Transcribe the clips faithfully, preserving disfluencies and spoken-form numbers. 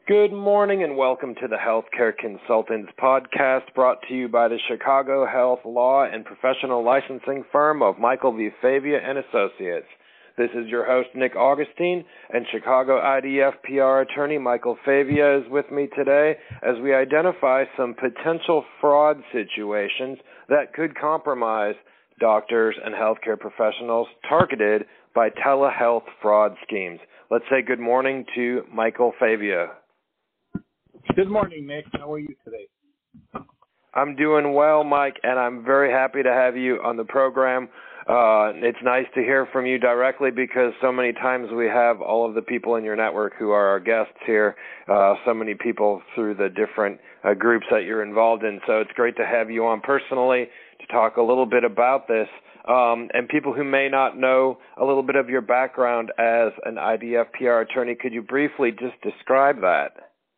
Good morning and welcome to the Healthcare Consultants podcast brought to you by the Chicago Health Law and Professional Licensing firm of Michael V. Favia and Associates. This is your host, Nick Augustine, and Chicago I D F P R attorney Michael Favia is with me today as we identify some potential fraud situations that could compromise doctors and healthcare professionals targeted by telehealth fraud schemes. Let's say good morning to Michael Favia. Good morning, Nick. How are you today? I'm doing well, Mike, and I'm very happy to have you on the program. Uh, it's nice to hear from you directly because so many times we have all of the people in your network who are our guests here, uh, so many people through the different uh, groups that you're involved in. So it's great to have you on personally to talk a little bit about this. Um, and people who may not know a little bit of your background as an I D F P R attorney, could you briefly just describe that?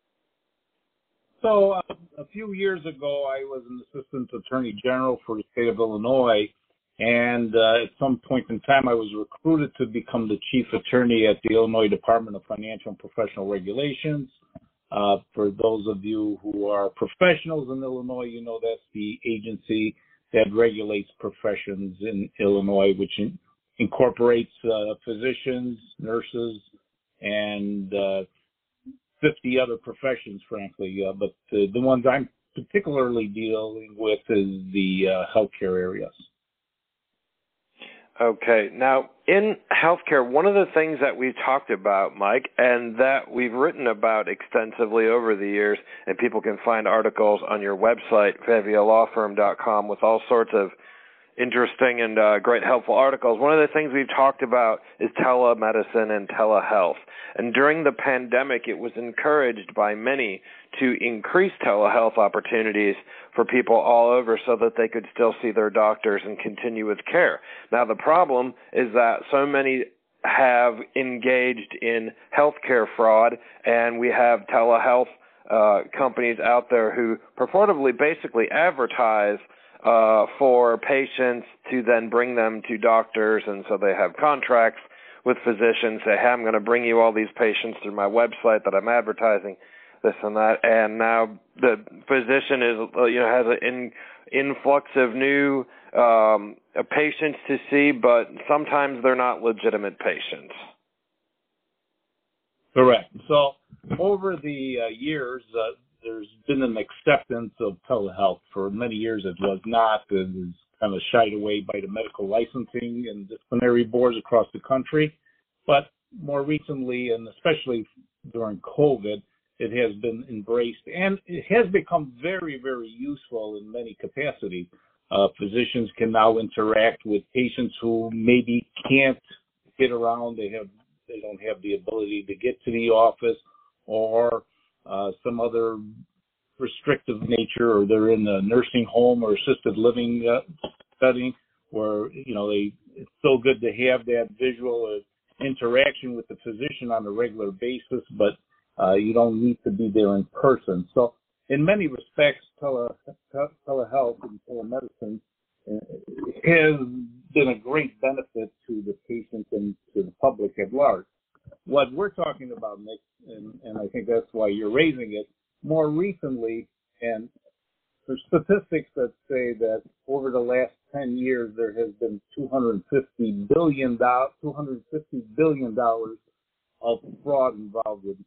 So uh, a few years ago, I was an assistant attorney general for the state of Illinois, and uh, at some point in time, I was recruited to become the chief attorney at the Illinois Department of Financial and Professional Regulations. Uh, for those of you who are professionals in Illinois, you know that's the agency that regulates professions in Illinois, which in, incorporates uh, physicians, nurses, and uh, fifty other professions, frankly, uh, but uh, the ones I'm particularly dealing with is the uh, healthcare areas. Okay. Now, in healthcare, one of the things that we've talked about, Mike, and that we've written about extensively over the years, and people can find articles on your website, favia law firm dot com, with all sorts of interesting and uh, great helpful articles. One of the things we've talked about is telemedicine and telehealth. And during the pandemic, it was encouraged by many to increase telehealth opportunities for people all over so that they could still see their doctors and continue with care. Now, the problem is that so many have engaged in healthcare fraud, and we have telehealth uh, companies out there who purportedly basically advertise Uh, for patients to then bring them to doctors, and so they have contracts with physicians, say, hey, I'm going to bring you all these patients through my website that I'm advertising, this and that, and now the physician is, you know, has an in, influx of new um, patients to see, but sometimes they're not legitimate patients. Correct. So over the uh, years, uh, there's been an acceptance of telehealth. For many years it was not. It was kind of shied away by the medical licensing and disciplinary boards across the country. But more recently, and especially during COVID, it has been embraced, and it has become very, very useful in many capacities. Uh, physicians can now interact with patients who maybe can't get around. They have, they don't have the ability to get to the office, or Uh, some other restrictive nature, or they're in a nursing home or assisted living uh, setting where, you know, they, it's so good to have that visual uh, interaction with the physician on a regular basis, but uh, you don't need to be there in person. So in many respects, tele, te- telehealth and telemedicine uh, has been a great benefit to the patient and to the public at large. What we're talking about, Nick, and, and I think that's why you're raising it, more recently, and there's statistics that say that over the last ten years, there has been two hundred fifty billion dollars, two hundred fifty billion dollars of fraud involved with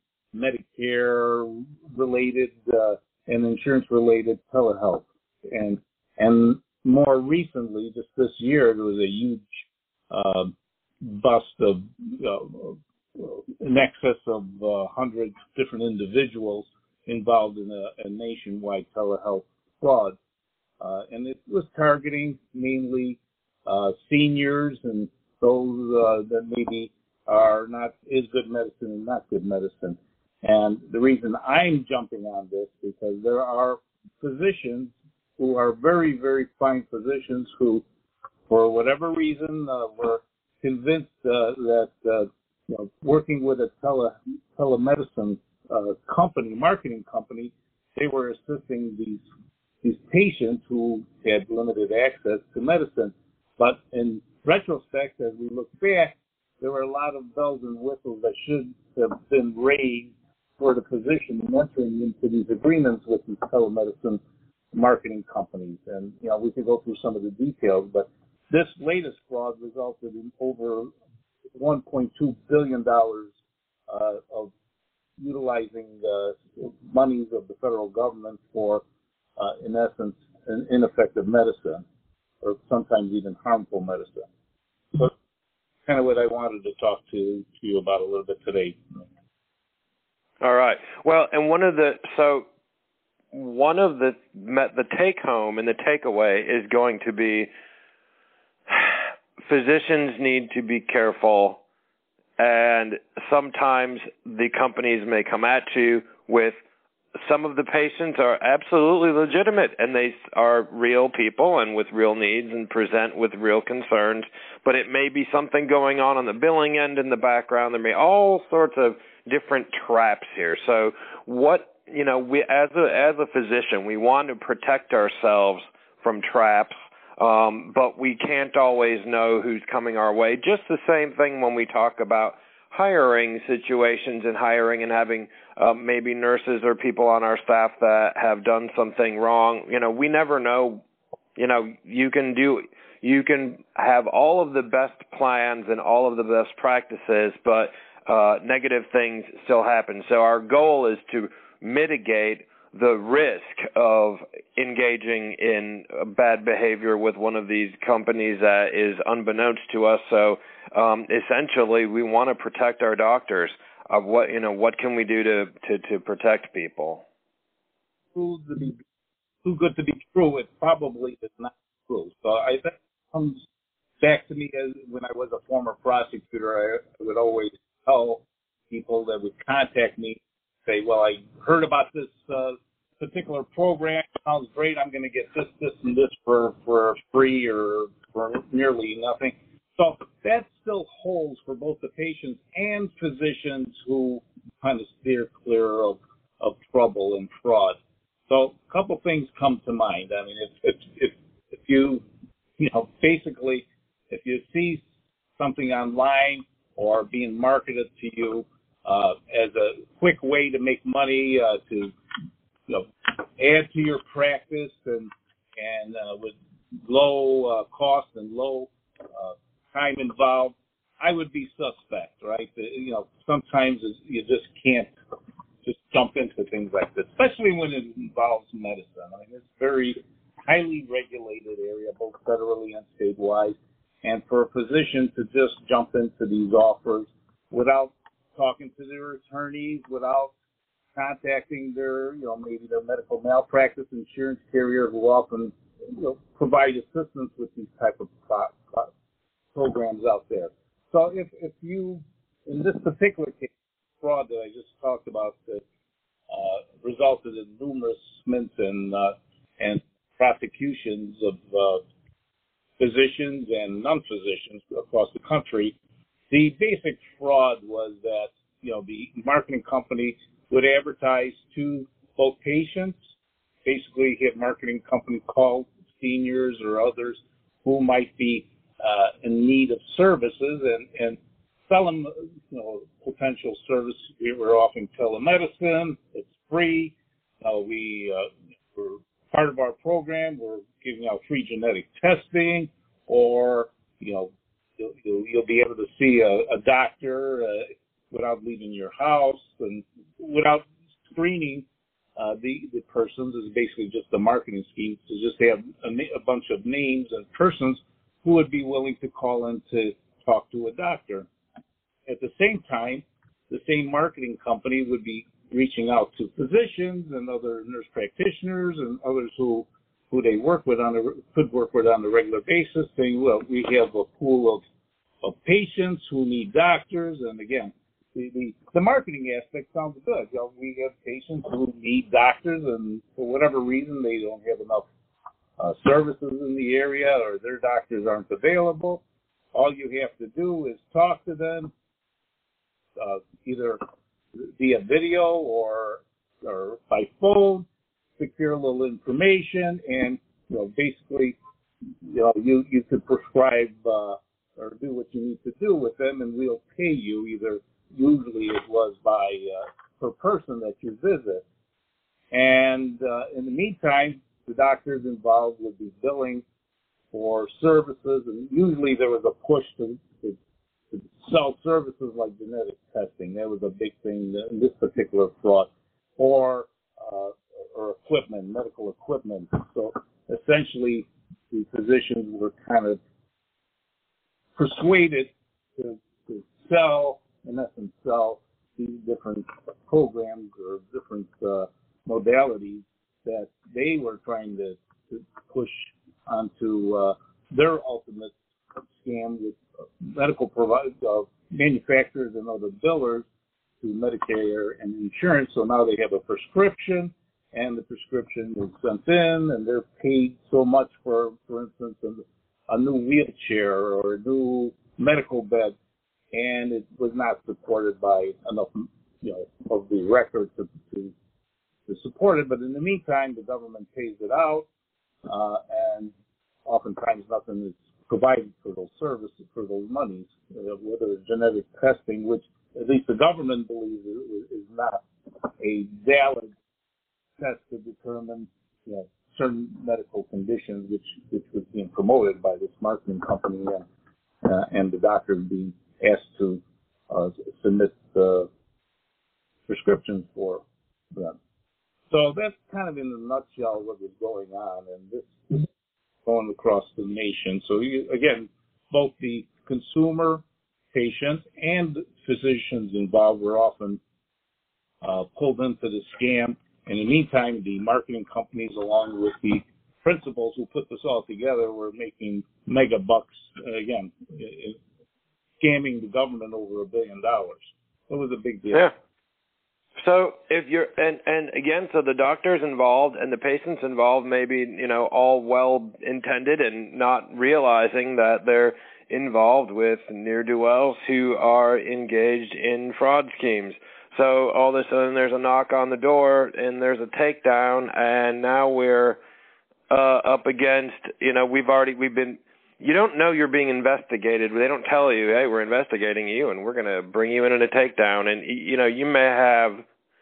Medicare-related uh, and insurance-related telehealth. And, and more recently, just this year, there was a huge uh, bust of uh, in excess of uh, one hundred different individuals involved in a, a nationwide telehealth fraud. Uh, and it was targeting mainly uh, seniors and those uh, that maybe are not is good medicine and not good medicine. And the reason I'm jumping on this is because there are physicians who are very, very fine physicians who, for whatever reason, uh, were convinced uh, that uh, you know, working with a tele, telemedicine uh, company, marketing company, they were assisting these these patients who had limited access to medicine. But in retrospect, as we look back, there were a lot of bells and whistles that should have been raised for the physician entering into these agreements with these telemedicine marketing companies. And, you know, we could go through some of the details, but this latest fraud resulted in over one point two billion dollars uh, of utilizing uh, monies of the federal government for, uh, in essence, an ineffective medicine, or sometimes even harmful medicine. So kind of what I wanted to talk to, to you about a little bit today. All right. Well, and one of the, so one of the, the take home and the takeaway is going to be physicians need to be careful, and sometimes the companies may come at you with some of the patients are absolutely legitimate, and they are real people and with real needs and present with real concerns, but it may be something going on on the billing end in the background. There may be all sorts of different traps here. So what, you know, we as a, as a physician, we want to protect ourselves from traps, um, but we can't always know who's coming our way. Just the same thing when we talk about hiring situations and hiring and having um, maybe nurses or people on our staff that have done something wrong. You know, we never know. You know, you can do, you can have all of the best plans and all of the best practices, but uh, negative things still happen. So our goal is to mitigate the risk of engaging in bad behavior with one of these companies that is unbeknownst to us. So um, essentially, we want to protect our doctors. Of what you know, what can we do to to, to protect people? Too to be too good to be true. It probably is not true. So I think it comes back to me as when I was a former prosecutor. I, I would always tell people that would contact me, say, "Well, I heard about this uh, particular program. Sounds great. I'm going to get this, this, and this for for free or for nearly nothing." So that still holds for both the patients and physicians who kind of steer clear of, of trouble and fraud. So a couple things come to mind. I mean, if, if, if, if you, you know, basically, if you see something online or being marketed to you uh, as a quick way to make money, uh, to, you know, add to your practice and, and uh, with low uh, cost and low uh, time involved, I would be suspect, right? You know, sometimes you just can't just jump into things like this, especially when it involves medicine. I mean, it's a very highly regulated area, both federally and statewide. And for a physician to just jump into these offers without talking to their attorneys, without contacting their, you know, maybe their medical malpractice insurance carrier, who often, you know, provide assistance with these type of pro- pro- programs out there. So if, if you, in this particular case, fraud that I just talked about that uh, resulted in numerous mints and, uh, and prosecutions of uh, physicians and non-physicians across the country, the basic fraud was that, you know, the marketing company would advertise to both patients, basically have marketing company call seniors or others who might be Uh, in need of services and, and sell them, you know, potential service. We're offering telemedicine. It's free. Uh, we, uh, we're part of our program. We're giving out free genetic testing, or, you know, you'll, you'll, you'll be able to see a, a doctor uh, without leaving your house and without screening uh, the, the persons. Is basically just a marketing scheme to just have a, a bunch of names and persons who would be willing to call in to talk to a doctor. At the same time, the same marketing company would be reaching out to physicians and other nurse practitioners and others who, who they work with on a, could work with on a regular basis, saying, well, we have a pool of, of patients who need doctors. And again, the, the, the marketing aspect sounds good. You know, we have patients who need doctors, and for whatever reason, they don't have enough Uh, services in the area, or their doctors aren't available. All you have to do is talk to them, uh, either via video or or by phone, secure a little information, and, you know, basically, you know, you you could prescribe uh, or do what you need to do with them, and we'll pay you. Either usually it was by uh, per person that you visit. And uh, in the meantime, the doctors involved would be billing for services, and usually there was a push to, to, to sell services like genetic testing. That was a big thing in this particular fraud, or uh, or equipment, medical equipment. So essentially, the physicians were kind of persuaded to, to sell, in essence, sell these different programs or different uh, modalities that they were trying to, to push onto uh, their ultimate scam with medical providers, uh, manufacturers and other billers to Medicare and insurance. So now they have a prescription, and the prescription is sent in, and they're paid so much for, for instance, a, a new wheelchair or a new medical bed, and it was not supported by enough, you know, of the record to, to, to support it. But in the meantime, the government pays it out, uh, and oftentimes nothing is provided for those services, for those monies, uh, whether it's genetic testing, which at least the government believes is, is not a valid test to determine, you know, certain medical conditions, which which was being promoted by this marketing company, and, uh, and the doctors being asked to uh, submit uh, prescriptions for them. So that's kind of in a nutshell what was going on, and this is going across the nation. So you, again, both the consumer, patients, and physicians involved were often uh, pulled into the scam. In the meantime, the marketing companies, along with the principals who put this all together, were making mega bucks, uh, again, scamming the government over a billion dollars. It was a big deal. Yeah. So if you're, and, and again, so the doctors involved and the patients involved may be, you know, all well-intended and not realizing that they're involved with ne'er-do-wells who are engaged in fraud schemes. So all of a sudden there's a knock on the door and there's a takedown, and now we're uh, up against, you know, we've already, we've been, you don't know you're being investigated. They don't tell you, hey, we're investigating you and we're going to bring you in in a takedown. And, you know, you may have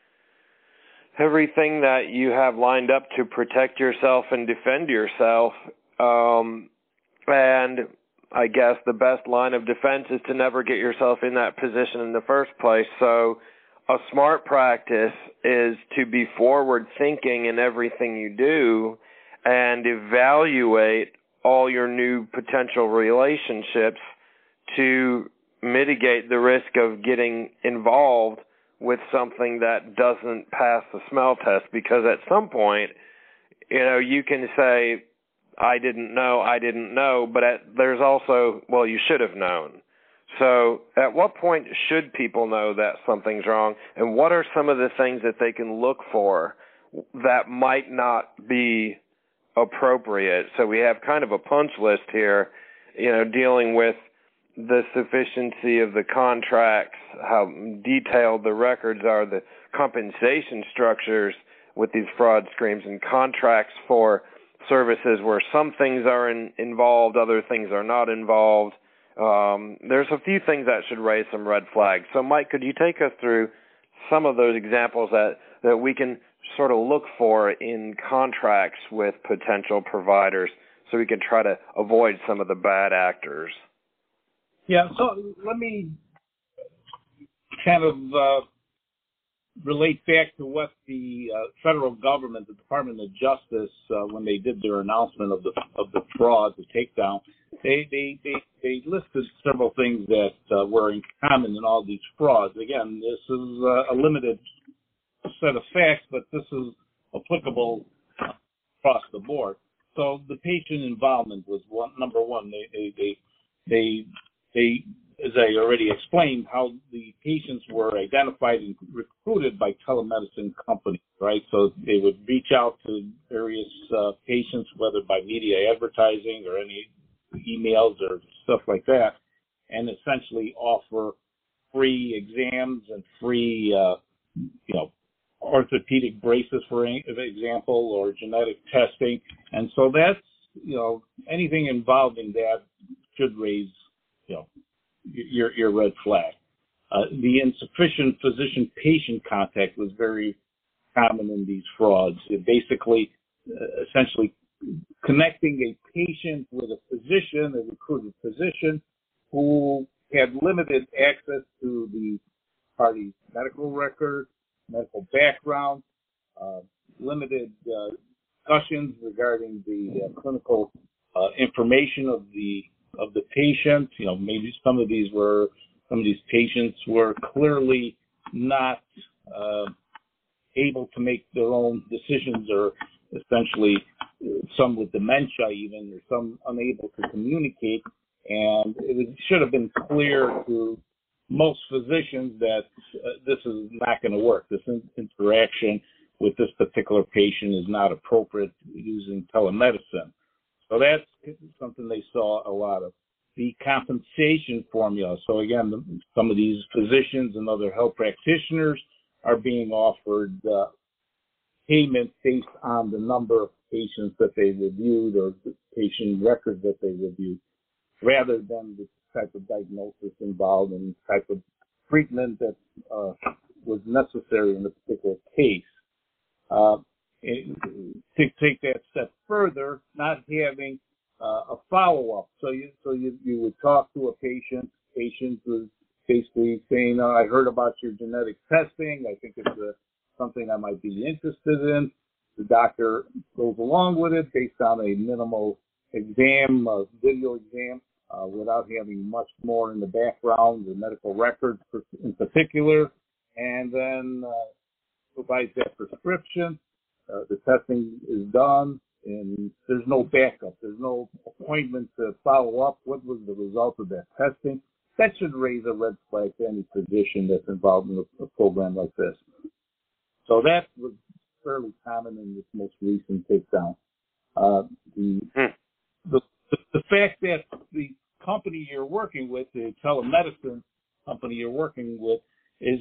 everything that you have lined up to protect yourself and defend yourself. Um, and I guess the best line of defense is to never get yourself in that position in the first place. So a smart practice is to be forward thinking in everything you do and evaluate all your new potential relationships to mitigate the risk of getting involved with something that doesn't pass the smell test, because at some point, you know, you can say, I didn't know, I didn't know, but at, there's also, well, you should have known. So at what point should people know that something's wrong, and what are some of the things that they can look for that might not be appropriate? So we have kind of a punch list here, you know, dealing with the sufficiency of the contracts, how detailed the records are, the compensation structures with these fraud schemes, and contracts for services where some things are in, involved, other things are not involved. Um, there's a few things that should raise some red flags. So, Mike, could you take us through some of those examples that, that we can sort of look for in contracts with potential providers so we can try to avoid some of the bad actors? Yeah, so let me kind of uh, relate back to what the uh, federal government, the Department of Justice, uh, when they did their announcement of the of the fraud, the takedown, they they they, they listed several things that uh, were in common in all these frauds. Again, this is uh, a limited set of facts, but this is applicable across the board. So the patient involvement was one, number one. They they they they, they as I already explained, how the patients were identified and recruited by telemedicine companies, right? So they would reach out to various uh, patients, whether by media advertising or any emails or stuff like that, and essentially offer free exams and free, uh, you know, orthopedic braces, for example, or genetic testing. And so that's, you know, anything involving that should raise, you know, your your red flag. Uh, the insufficient physician-patient contact was very common in these frauds. It basically, uh, essentially, connecting a patient with a physician, a recruited physician, who had limited access to the party's medical record, medical background, uh, limited uh, discussions regarding the uh, clinical uh, information of the of the patient. You know, maybe some of these were some of these patients were clearly not uh, able to make their own decisions, or essentially some with dementia even, or some unable to communicate. And it should have been clear to most physicians that uh, this is not going to work. This in- interaction with this particular patient is not appropriate using telemedicine. So that's something they saw a lot of. The compensation formula. So again, some of these physicians and other health practitioners are being offered uh, payment based on the number of patients that they reviewed or the patient records that they reviewed, rather than the type of diagnosis involved and type of treatment that uh, was necessary in the particular case. Uh, it, to take that step further, not having uh, a follow-up. So you so you, you would talk to a patient. Patient was basically saying, oh, I heard about your genetic testing. I think it's a, something I might be interested in. The doctor goes along with it based on a minimal exam, a video exam, uh, without having much more in the background, the medical records in particular, and then uh, provides that prescription. Uh, the testing is done, and there's no backup. There's no appointment to follow up. What was the result of that testing? That should raise a red flag to any physician that's involved in a, a program like this. So that was fairly common in this most recent takedown. Uh, the, the, the the fact that the company you're working with, the telemedicine company you're working with, is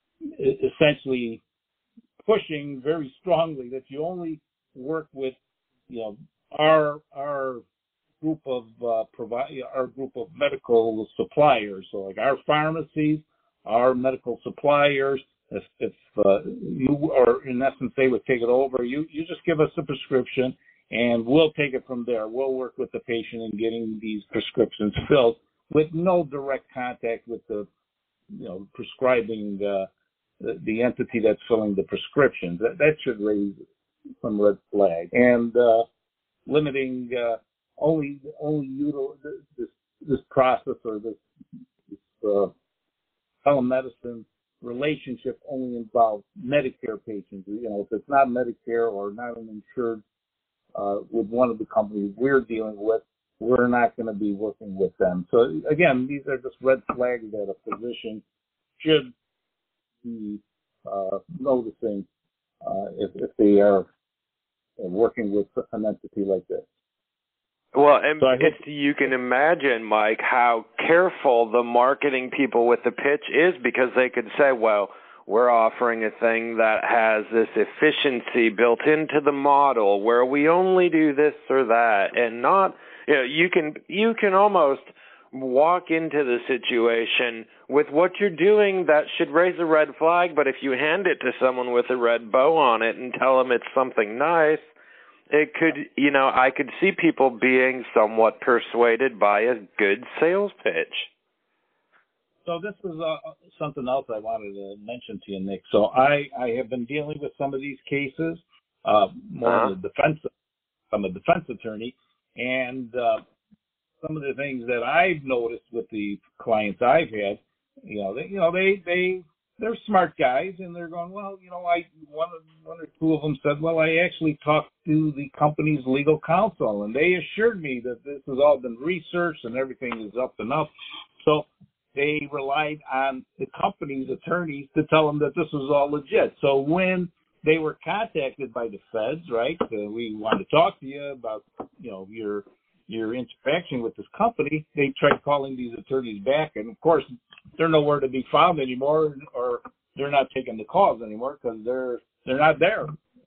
essentially pushing very strongly that you only work with, you know, our our group of uh, provide our group of medical suppliers. So like our pharmacies, our medical suppliers. If, if uh, you, or in essence, they would take it over, you you just give us a prescription, and we'll take it from there. We'll work with the patient in getting these prescriptions filled with no direct contact with the, you know, prescribing uh, the, the entity that's filling the prescriptions. That, that should raise some red flag. And uh, limiting uh, only only util- this this process or this, this uh, telemedicine relationship only involves Medicare patients. You know, if it's not Medicare or not an insured uh, with one of the companies we're dealing with, we're not going to be working with them. So again, these are just red flags that a physician should be uh, noticing uh, if, if they are working with an entity like this. Well, and so it's, you can imagine, Mike, how careful the marketing people with the pitch is, because they could say, well, we're offering a thing that has this efficiency built into the model where we only do this or that, and not, you know, you can, you can almost walk into the situation with what you're doing that should raise a red flag, but if you hand it to someone with a red bow on it and tell them it's something nice, it could, you know, I could see people being somewhat persuaded by a good sales pitch. So this is uh, something else I wanted to mention to you, Nick. So I, I have been dealing with some of these cases, uh, more uh-huh. in the defense. I'm a defense attorney, and uh, some of the things that I've noticed with the clients I've had, you know, they, you know, they, they, they're smart guys, and they're going, well, you know, I one, one or two of them said, well, I actually talked to the company's legal counsel, and they assured me that this has all been researched and everything is up and up. So they relied on the company's attorneys to tell them that this was all legit. So when they were contacted by the feds, right, uh, we want to talk to you about, you know, your your interaction with this company, they tried calling these attorneys back, and of course they're nowhere to be found anymore, or they're not taking the calls anymore because they're they're not there.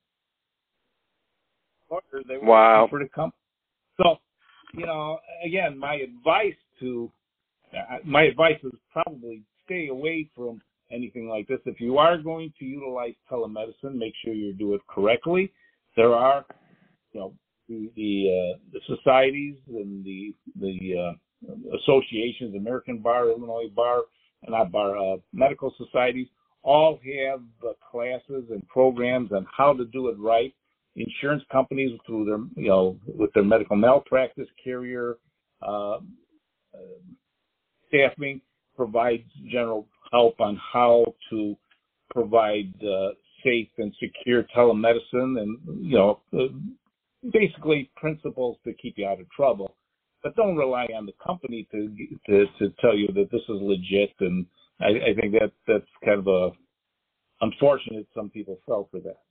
Or they were wow. for the company. So, you know, again, my advice to uh, my advice is probably stay away from anything like this. If you are going to utilize telemedicine, make sure you do it correctly. There are, you know, the the, uh, the societies and the the uh, associations, American Bar, Illinois Bar, not bar, uh, medical societies, all have uh, classes and programs on how to do it right. Insurance companies, through their, you know, with their medical malpractice carrier uh, uh, staffing, provides general help on how to provide uh, safe and secure telemedicine, and you know, uh, basically principles to keep you out of trouble. But don't rely on the company to to, to tell you that this is legit. And I, I think that that's kind of a unfortunate. Some people fell for that.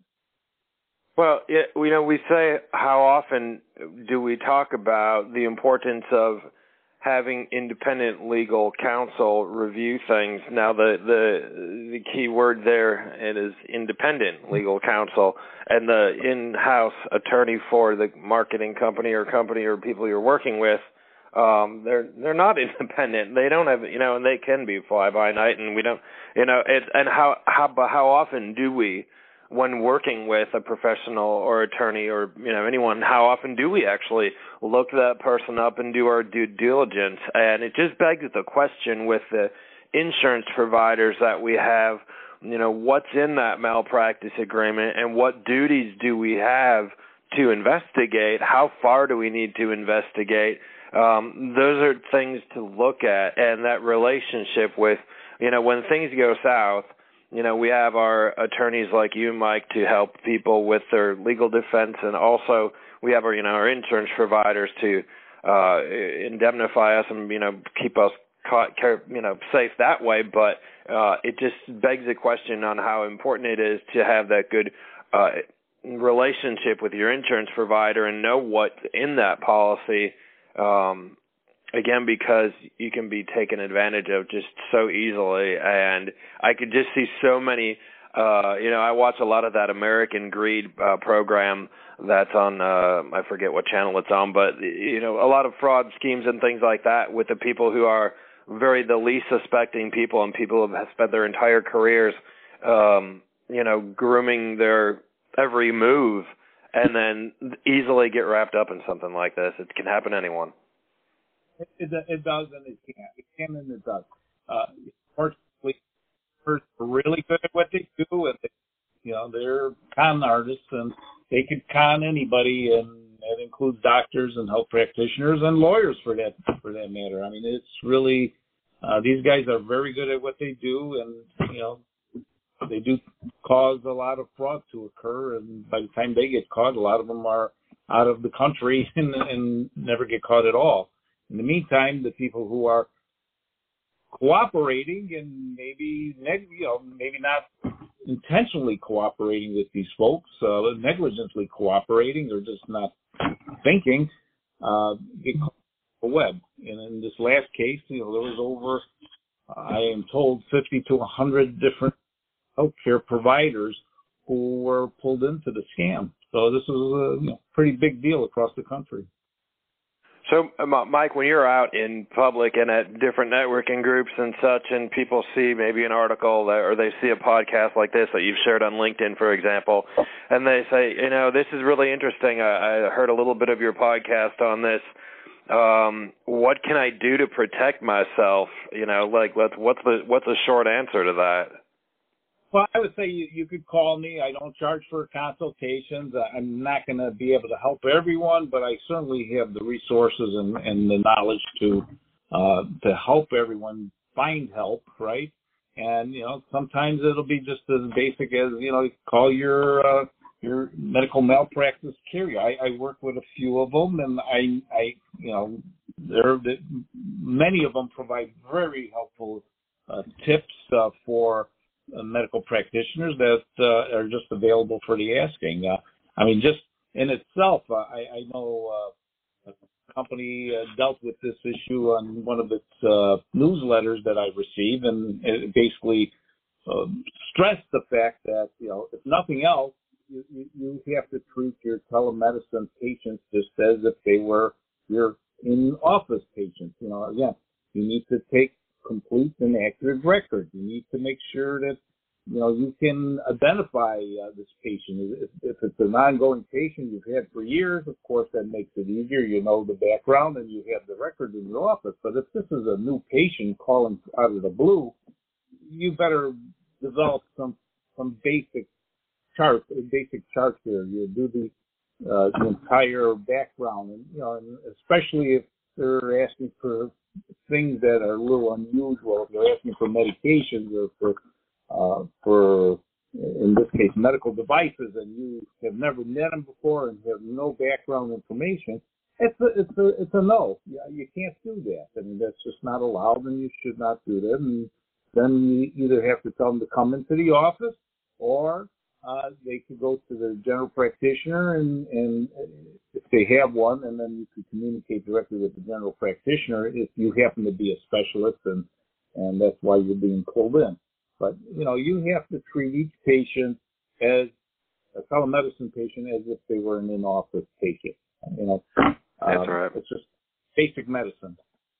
Well, it, you know, we say, how often do we talk about the importance of having independent legal counsel review things? Now, the the the key word there it is independent legal counsel, and the in-house attorney for the marketing company or company or people you're working with, um, they're they're not independent. They don't have, you know, and they can be fly by night, and we don't, you know, it, and how how how often do we, when working with a professional or attorney or, you know, anyone, how often do we actually look that person up and do our due diligence? And it just begs the question with the insurance providers that we have, you know, what's in that malpractice agreement and what duties do we have to investigate? How far do we need to investigate? Um, those are things to look at, and that relationship with, you know, when things go south, you know, we have our attorneys like you, Mike, to help people with their legal defense, and also we have our, you know, our insurance providers to uh, indemnify us and, you know, keep us caught, you know, safe that way. But uh, it just begs the question on how important it is to have that good uh, relationship with your insurance provider and know what's in that policy. Um, Again, because you can be taken advantage of just so easily. And I could just see so many, uh, you know, I watch a lot of that American Greed uh, program that's on, uh, I forget what channel it's on, but, you know, a lot of fraud schemes and things like that with the people who are very the least suspecting people and people who have spent their entire careers, um, you know, grooming their every move and then easily get wrapped up in something like this. It can happen to anyone. It, it, it does and it can. It can and it does. Uh, fortunately, are really good at what they do, and they, you know, they're con artists, and they could con anybody, and that includes doctors and health practitioners and lawyers for that for that matter. I mean, it's really uh, these guys are very good at what they do, and you know, they do cause a lot of fraud to occur, and by the time they get caught, a lot of them are out of the country and, and never get caught at all. In the meantime, the people who are cooperating and maybe, you know, maybe not intentionally cooperating with these folks, uh, negligently cooperating or just not thinking, uh, get caught on the web. And in this last case, you know, there was over, I am told, fifty to one hundred different healthcare providers who were pulled into the scam. So this was a you know, pretty big deal across the country. So, Mike, when you're out in public and at different networking groups and such, and people see maybe an article that, or they see a podcast like this that you've shared on LinkedIn, for example, and they say, you know, this is really interesting. I, I heard a little bit of your podcast on this. Um, what can I do to protect myself? You know, like, let's, what's the what's the short answer to that? Well, I would say you, you could call me. I don't charge for consultations. I'm not going to be able to help everyone, but I certainly have the resources and, and the knowledge to uh, to help everyone find help, right? And, you know, sometimes it'll be just as basic as, you know, call your uh, your medical malpractice carrier. I, I work with a few of them, and I, I you know, there many of them provide very helpful uh, tips uh, for Uh, medical practitioners that uh, are just available for the asking. Uh, I mean, just in itself, uh, I, I know uh, a company uh, dealt with this issue on one of its uh, newsletters that I received, and it basically uh, stressed the fact that, you know, if nothing else, you, you, you have to treat your telemedicine patients just as if they were your in-office patients. You know, again, you need to take complete and accurate record. You need to make sure that, you know, you can identify uh, this patient. If, if it's an ongoing patient you've had for years, of course, that makes it easier. You know the background and you have the record in your office. But if this is a new patient calling out of the blue, you better develop some some basic chart, basic charts there. You do the uh, the entire background, and you know, and especially if they're asking for things that are a little unusual. If they're asking for medications or for uh, for in this case medical devices, and you have never met them before and have no background information, it's a it's a it's a no. You, you can't do that. I mean, that's just not allowed, and you should not do that. And then you either have to tell them to come into the office, or uh, they could go to the general practitioner, and, and if they have one, and then you could communicate directly with the general practitioner if you happen to be a specialist, and, and that's why you're being pulled in. But, you know, you have to treat each patient as a telemedicine patient as if they were an in-office patient. You know, that's um, right. It's just basic medicine.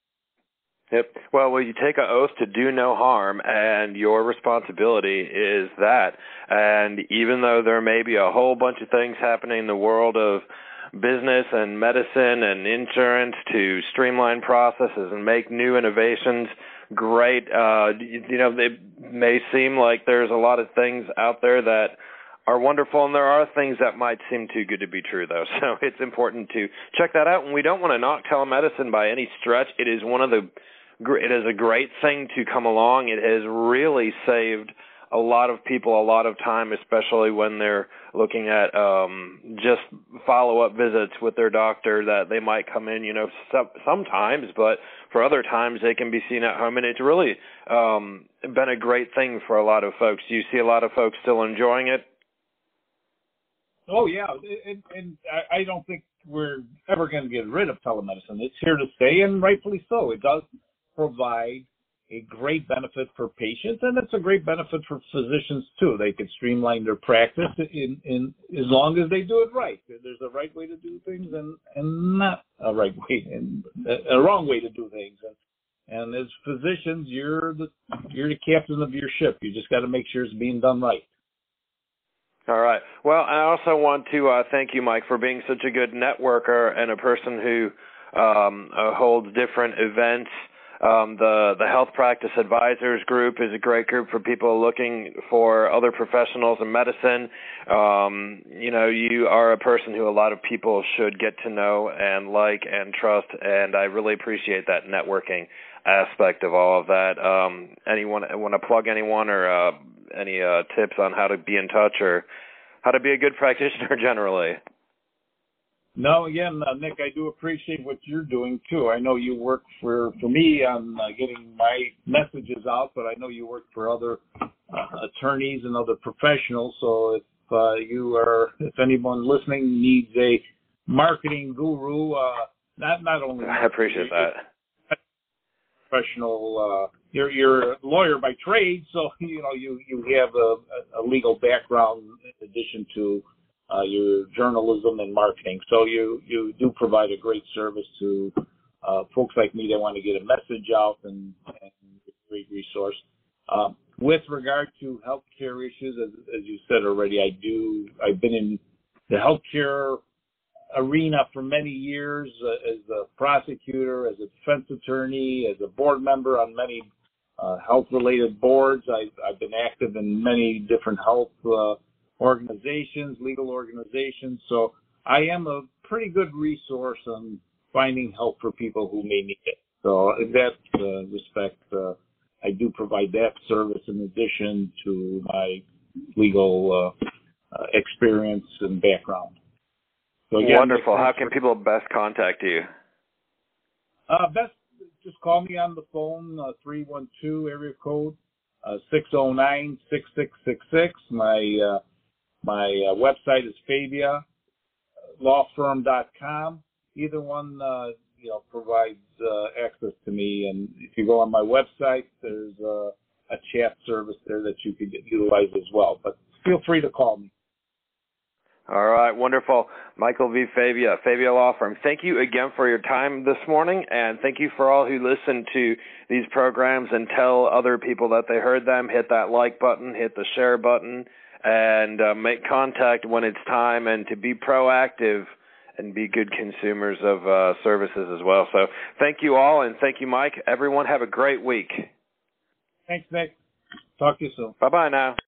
Yep. Well, well, you take an oath to do no harm, and your responsibility is that. And even though there may be a whole bunch of things happening in the world of business and medicine and insurance to streamline processes and make new innovations great, uh, you, you know, it may seem like there's a lot of things out there that are wonderful, and there are things that might seem too good to be true, though. So it's important to check that out. And we don't want to knock telemedicine by any stretch. It is one of the It is a great thing to come along. It has really saved a lot of people a lot of time, especially when they're looking at um, just follow-up visits with their doctor that they might come in, you know, sometimes, but for other times they can be seen at home. And it's really um, been a great thing for a lot of folks. Do you see a lot of folks still enjoying it? Oh, yeah, and, and I don't think we're ever going to get rid of telemedicine. It's here to stay, and rightfully so. It does provide a great benefit for patients, and it's a great benefit for physicians, too. They can streamline their practice in, in as long as they do it right. There's a right way to do things and, and not a right way, and a wrong way to do things. And, and as physicians, you're the, you're the captain of your ship. You just got to make sure it's being done right. All right. Well, I also want to uh, thank you, Mike, for being such a good networker and a person who um, uh, holds different events. Um, the the Health Practice Advisors Group is a great group for people looking for other professionals in medicine. Um, you know, you are a person who a lot of people should get to know and like and trust, and I really appreciate that networking aspect of all of that. Um, anyone want to plug anyone or uh, any uh, tips on how to be in touch or how to be a good practitioner generally? No, again, uh, Nick, I do appreciate what you're doing, too. I know you work for, for me on uh, getting my messages out, but I know you work for other uh, attorneys and other professionals. So if uh, you are, if anyone listening needs a marketing guru, uh, not not only I appreciate that. Professional, uh, you're you're a lawyer by trade, so you know you you have a, a legal background in addition to Uh, your journalism and marketing. So you, you do provide a great service to uh, folks like me that want to get a message out, and, and a great resource. Uh, with regard to healthcare issues, as, as you said already, I do, I've been in the healthcare arena for many years uh, as a prosecutor, as a defense attorney, as a board member on many uh, health-related boards. I've, I've been active in many different health uh, organizations, legal organizations. So I am a pretty good resource on finding help for people who may need it. So in that uh, respect, uh, I do provide that service in addition to my legal uh, uh, experience and background. So again, wonderful. How can people best contact you? Uh, best just call me on the phone, uh, three one two area code uh, six oh nine, six six six six. My uh, My uh, website is fabia law firm dot com. Either one, uh, you know, provides uh, access to me. And if you go on my website, there's uh, a chat service there that you could utilize as well. But feel free to call me. All right, wonderful. Michael V. Fabia, Fabia Law Firm. Thank you again for your time this morning, and thank you for all who listen to these programs and tell other people that they heard them. Hit that like button, hit the share button, and uh, make contact when it's time, and to be proactive and be good consumers of uh, services as well. So thank you all, and thank you, Mike. Everyone have a great week. Thanks, Nick. Talk to you soon. Bye-bye now.